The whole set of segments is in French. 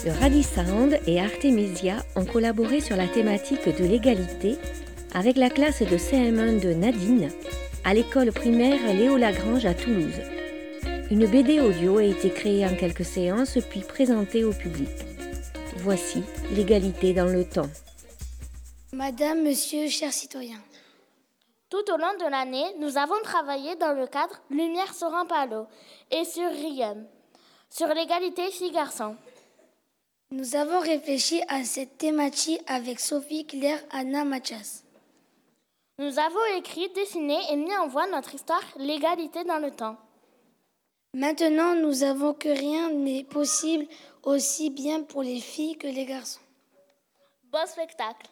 Le Radisound et Artemisia ont collaboré sur la thématique de l'égalité avec la classe de CM1 de Nadine à l'école primaire Léo Lagrange à Toulouse. Une BD audio a été créée en quelques séances puis présentée au public. Voici l'égalité dans le temps. Madame, monsieur, chers citoyens. Tout au long de l'année, nous avons travaillé dans le cadre Lumière sur un panneau et sur RIEM, sur l'égalité filles-garçons. Nous avons réfléchi à cette thématique avec Sophie, Claire, Anna, Mathias. Nous avons écrit, dessiné et mis en voix notre histoire, l'égalité dans le temps. Maintenant, nous avons que rien n'est possible aussi bien pour les filles que les garçons. Bon spectacle.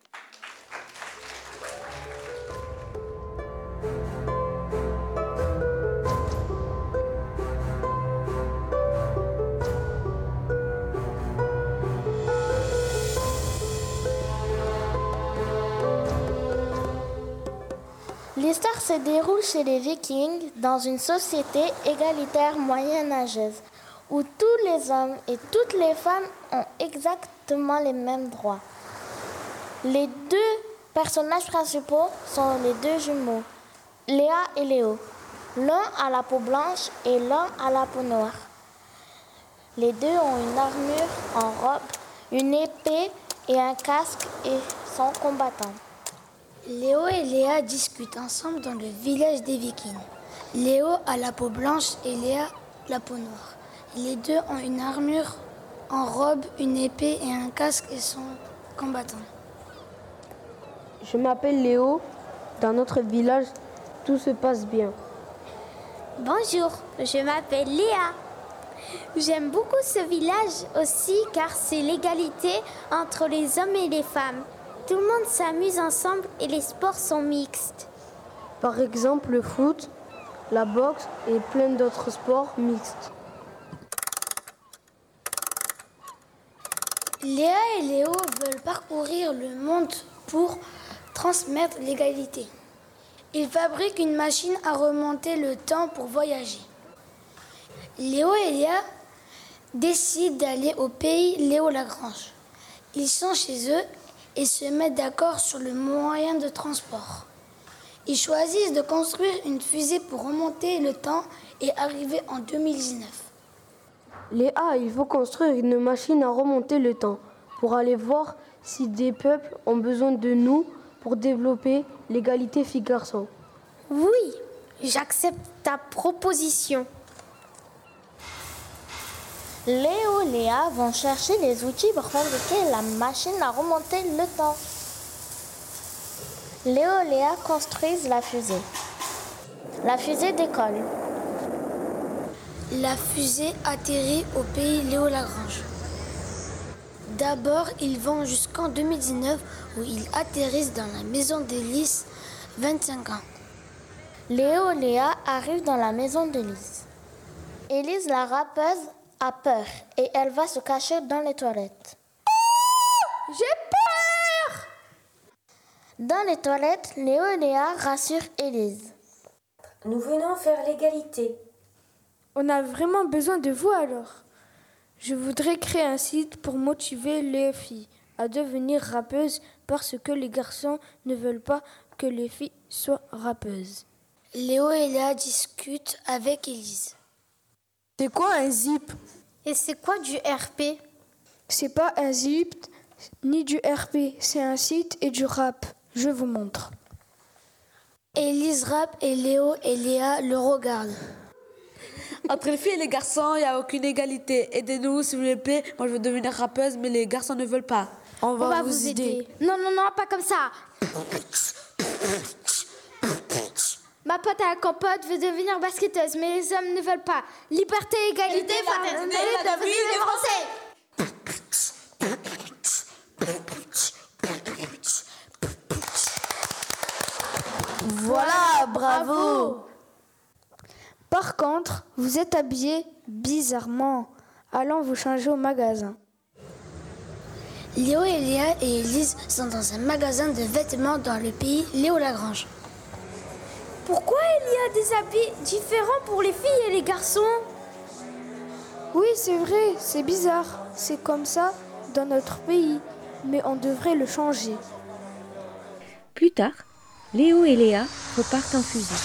L'histoire se déroule chez les Vikings, dans une société égalitaire moyenâgeuse, où tous les hommes et toutes les femmes ont exactement les mêmes droits. Les deux personnages principaux sont les deux jumeaux, Léa et Léo. L'un a la peau blanche et l'un a la peau noire. Les deux ont une armure en robe, une épée et un casque et sont combattants. Léo et Léa discutent ensemble dans le village des Vikings. Léo a la peau blanche et Léa la peau noire. Les deux ont une armure en robe, une épée et un casque et sont combattants. Je m'appelle Léo. Dans notre village, tout se passe bien. Bonjour, je m'appelle Léa. J'aime beaucoup ce village aussi car c'est l'égalité entre les hommes et les femmes. Tout le monde s'amuse ensemble et les sports sont mixtes. Par exemple, le foot, la boxe et plein d'autres sports mixtes. Léa et Léo veulent parcourir le monde pour transmettre l'égalité. Ils fabriquent une machine à remonter le temps pour voyager. Léo et Léa décident d'aller au pays Léo Lagrange. Ils sont chez eux et se mettent d'accord sur le moyen de transport. Ils choisissent de construire une fusée pour remonter le temps et arriver en 2019. Léa, il faut construire une machine à remonter le temps pour aller voir si des peuples ont besoin de nous pour développer l'égalité filles-garçons. Oui, j'accepte ta proposition. Léo et Léa vont chercher les outils pour fabriquer la machine à remonter le temps. Léo et Léa construisent la fusée. La fusée décolle. La fusée atterrit au pays Léo Lagrange. D'abord, ils vont jusqu'en 2019 où ils atterrissent dans la maison d'Élise, 25 ans. Léo et Léa arrivent dans la maison d'Élise. Élise, la rappeuse, a peur et elle va se cacher dans les toilettes. Oh, j'ai peur! Dans les toilettes, Léo et Léa rassurent Élise. Nous venons faire l'égalité. On a vraiment besoin de vous alors. Je voudrais créer un site pour motiver les filles à devenir rappeuses parce que les garçons ne veulent pas que les filles soient rappeuses. Léo et Léa discutent avec Élise. C'est quoi un zip? Et c'est quoi du RP? C'est pas un zip ni du RP, c'est un site et du rap. Je vous montre. Élise rappe et Léo et Léa le regardent. Entre les filles et les garçons, il n'y a aucune égalité. Aidez-nous, s'il vous plaît. Moi, je veux devenir rappeuse, mais les garçons ne veulent pas. On va vous aider. Non, pas comme ça. Ma pote à la compote veut devenir basketteuse, mais les hommes ne veulent pas. Liberté, égalité, fraternité, devenir les Français. Voilà, bravo. Par contre, vous êtes habillés bizarrement. Allons vous changer au magasin. Léo et Léa et Élise sont dans un magasin de vêtements dans le pays Léo Lagrange. Pourquoi il y a des habits différents pour les filles et les garçons? Oui, c'est vrai, c'est bizarre. C'est comme ça dans notre pays, mais on devrait le changer. Plus tard, Léo et Léa repartent en fusée.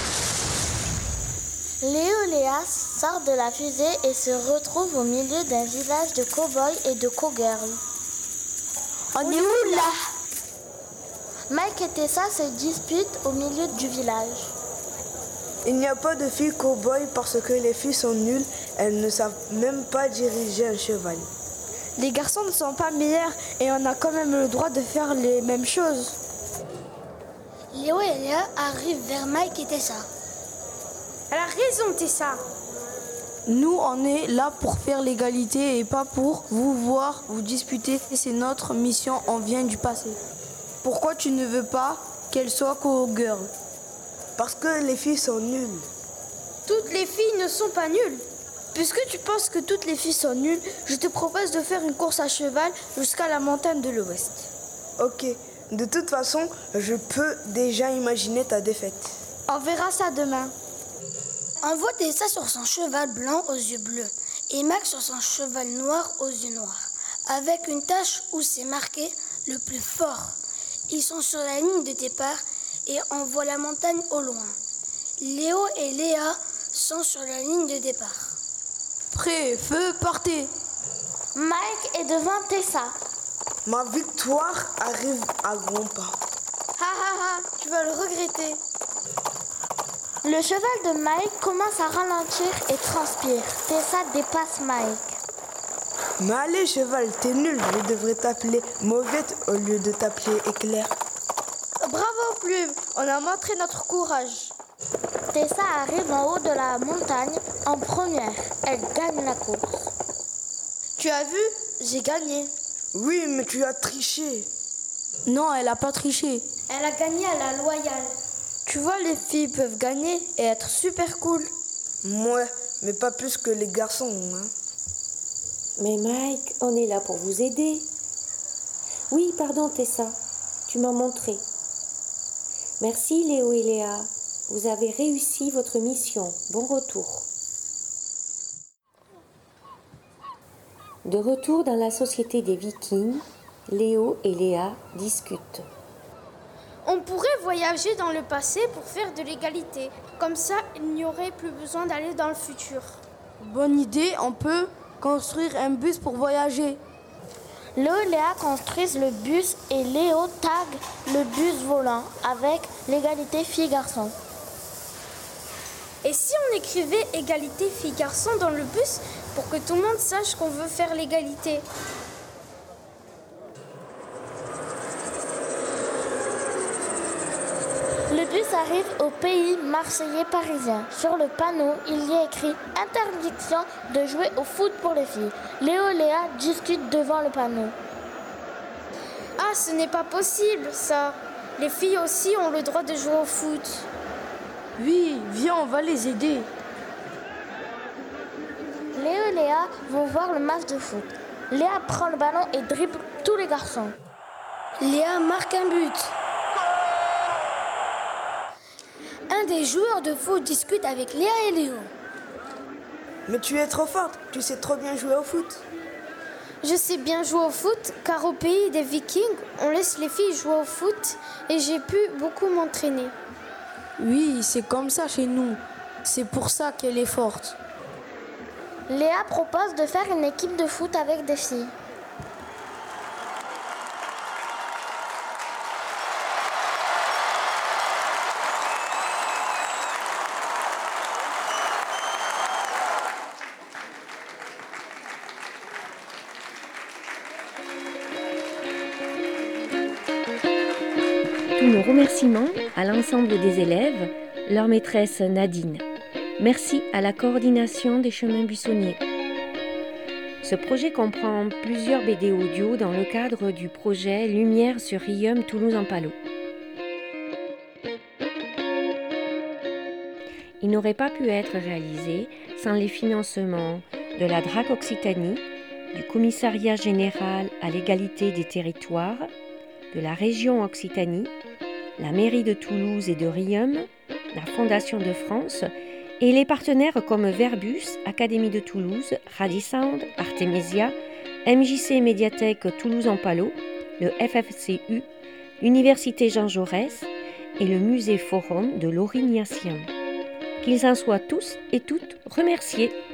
Léo et Léa sortent de la fusée et se retrouvent au milieu d'un village de cow-boys et de cow-girls. On est où là? Mike et Tessa se disputent au milieu du village. Il n'y a pas de filles cow-boy parce que les filles sont nulles, elles ne savent même pas diriger un cheval. Les garçons ne sont pas meilleurs et on a quand même le droit de faire les mêmes choses. Léo et Léa arrivent vers Mike et Tessa. Elle a raison, Tessa. Nous, on est là pour faire l'égalité et pas pour vous voir vous disputer. C'est notre mission, on vient du passé. Pourquoi tu ne veux pas qu'elles soient co-girl? Parce que les filles sont nulles. Toutes les filles ne sont pas nulles. Puisque tu penses que toutes les filles sont nulles, je te propose de faire une course à cheval jusqu'à la montagne de l'Ouest. Ok, de toute façon, je peux déjà imaginer ta défaite. On verra ça demain. On voit Tessa sur son cheval blanc aux yeux bleus et Max sur son cheval noir aux yeux noirs, avec une tache où c'est marqué le plus fort. Ils sont sur la ligne de départ et on voit la montagne au loin. Léo et Léa sont sur la ligne de départ. Prêt, feu, partez. Mike est devant Tessa. Ma victoire arrive à grands pas. Tu vas le regretter. Le cheval de Mike commence à ralentir et transpire. Tessa dépasse Mike. Mais allez, cheval, t'es nul. Je devrais t'appeler Mauvette au lieu de t'appeler Éclair. Bravo, Plume. On a montré notre courage. Tessa arrive en haut de la montagne en première. Elle gagne la course. Tu as vu? J'ai gagné. Oui, mais tu as triché. Non, elle a pas triché. Elle a gagné à la loyale. Tu vois, les filles peuvent gagner et être super cool. Ouais, mais pas plus que les garçons, hein. Mais Mike, on est là pour vous aider. Oui, pardon Tessa, tu m'as montré. Merci Léo et Léa, vous avez réussi votre mission. Bon retour. De retour dans la société des Vikings, Léo et Léa discutent. On pourrait voyager dans le passé pour faire de l'égalité. Comme ça, il n'y aurait plus besoin d'aller dans le futur. Bonne idée, on peut construire un bus pour voyager. Léo et Léa construisent le bus et Léo tag le bus volant avec l'égalité filles-garçons. Et si on écrivait égalité filles-garçons dans le bus pour que tout le monde sache qu'on veut faire l'égalité? Le bus arrive au pays marseillais parisien. Sur le panneau, il y est écrit « Interdiction de jouer au foot pour les filles ». Léo et Léa discutent devant le panneau. Ah, ce n'est pas possible, ça. Les filles aussi ont le droit de jouer au foot. Oui, viens, on va les aider. Léo et Léa vont voir le match de foot. Léa prend le ballon et dribble tous les garçons. Léa marque un but. Un des joueurs de foot discute avec Léa et Léo. Mais tu es trop forte, tu sais trop bien jouer au foot. Je sais bien jouer au foot car au pays des Vikings, on laisse les filles jouer au foot et j'ai pu beaucoup m'entraîner. Oui, c'est comme ça chez nous. C'est pour ça qu'elle est forte. Léa propose de faire une équipe de foot avec des filles. Tous nos remerciements à l'ensemble des élèves, leur maîtresse Nadine. Merci à la coordination des chemins buissonniers. Ce projet comprend plusieurs BD audio dans le cadre du projet Lumière sur Riom Toulouse-en-Palot. Il n'aurait pas pu être réalisé sans les financements de la DRAC Occitanie, du Commissariat général à l'égalité des territoires, de la région Occitanie, la mairie de Toulouse et de Riom, la Fondation de France Et les partenaires comme Verbus, Académie de Toulouse, Radisound, Artemisia, MJC Médiathèque Toulouse-en-Palo, le FFCU, l'Université Jean Jaurès et le Musée Forum de l'Aurignacien. Qu'ils en soient tous et toutes remerciés.